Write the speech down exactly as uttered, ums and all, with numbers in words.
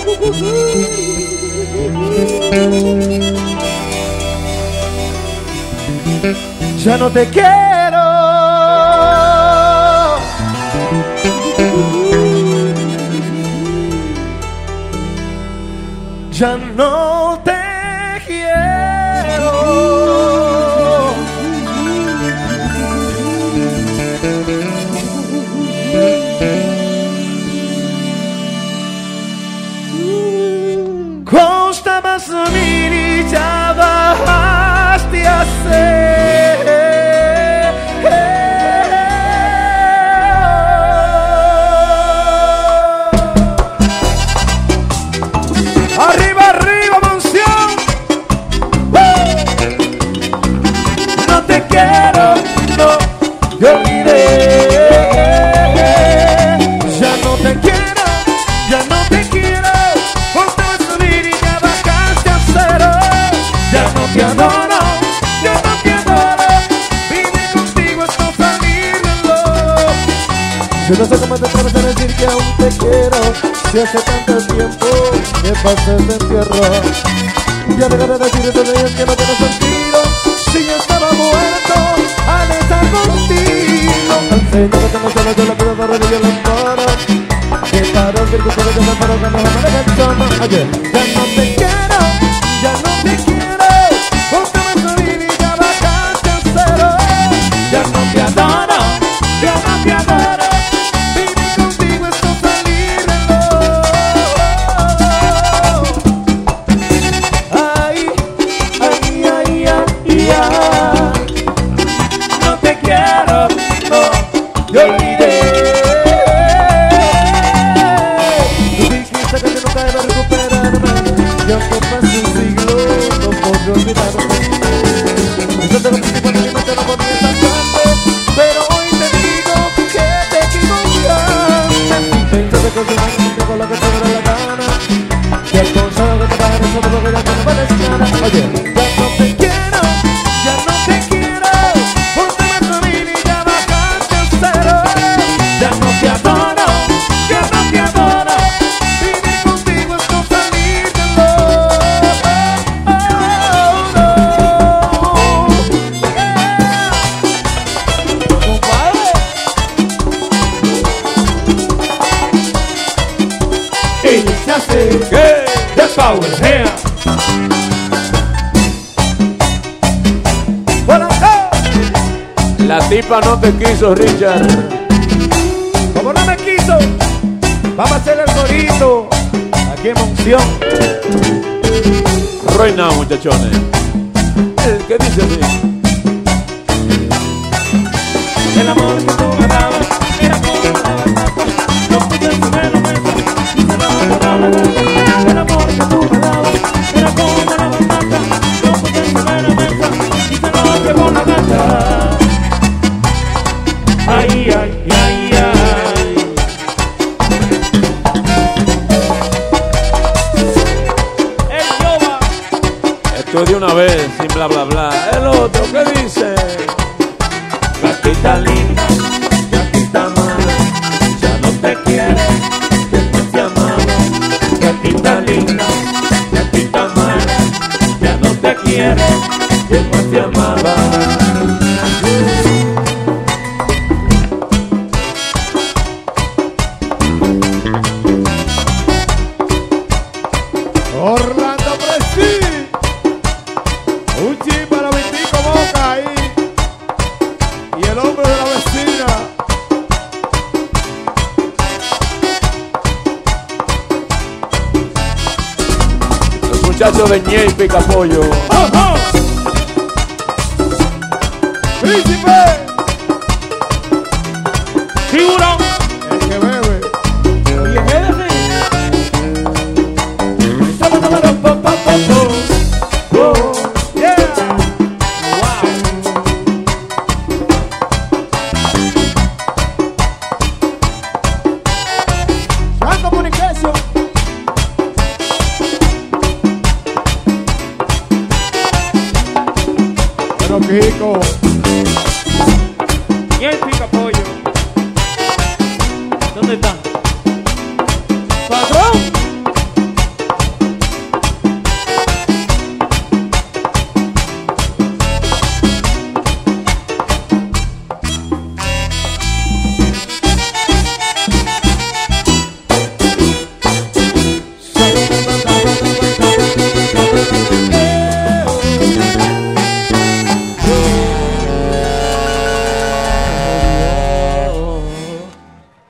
Ya no te quiero. Ya no te quiero. Costabas a mí y ya bajaste a ser. Arriba, arriba, mansión. No te quiero, no, yo olvidé. Ya no te quiero, ya no te quiero. Ponte a subir y ya bajaste a cero. Ya no te adoro, ya no te adoro. Vine contigo es no salirlo. Yo no sé cómo te atreves a decir que aún te quiero. Si hace tanto tiempo que pasé de entierro. Ya dejaré de decir eso de ellos que no tiene sentido. Si yo estaba muerto al estar contigo. Al Señor que tengo solo yo la pido de rodillas las manos. Que para el circo todo yo me paro cuando me me canciono. Ayer ya no te quiero, ya no te quiero. Ponte a subir y ya bajaste a cero. Ya no te adoro, ya no te adoro. Vivir contigo es no salirlo. Ay, ay, ay, ay, ay. No te quiero, no, yo olvidé. Tú dijiste que yo nunca iba a recuperarme. Y aunque pase un siglo, no puedo olvidarme. Eso te lo dije cuando mi mente no ponía esta parte. Pero hoy te digo que te equivocaste. Piensa que al final no tengo lo que te dé la gana. Y el consejo que te va a dar es todo lo que ya no vales nada. Oye, ya no te quiero, ya no te quiero. Ponte a subir y ya bajaste a cero. Ya no te adoro, ya no te adoro. Vivir contigo es no salirlo. Oh, no. Compadre. Iniciaste The Power Here. La tipa no te quiso, Richard. Como no me quiso, vamos a hacer el corito aquí en Monción. Right now, muchachones. Eh, ¿Qué dice así? El amor que tú me dabas era como la batata. Lo puse sobre la mesa y se lo daba la gata. El amor que tú me dabas era como la batata. Lo puse sobre la mesa y se lo llevó la gata. Ay, ay, ay, ay. El Yoba. Esto es de una vez, sin bla bla bla. El otro, ¿qué dice? Gatita linda, gatita mala, ya no te quiere, que no te amaba. Gatita linda, gatita mala, ya no te quiere, que no te amaba. Orlando Prestige, un chip para Vitico Boca ahí. Y el hombre de la vecina. Los muchachos de Ñe y Picapollo. ¡Ajá! ¡Príncipe! ¡Tiburón! El que bebe. Oye, ¿qué es ese? Oh, yeah. Wow. Gran Communication. Pero Kiko. Y el Picapollo. ¿Dónde están?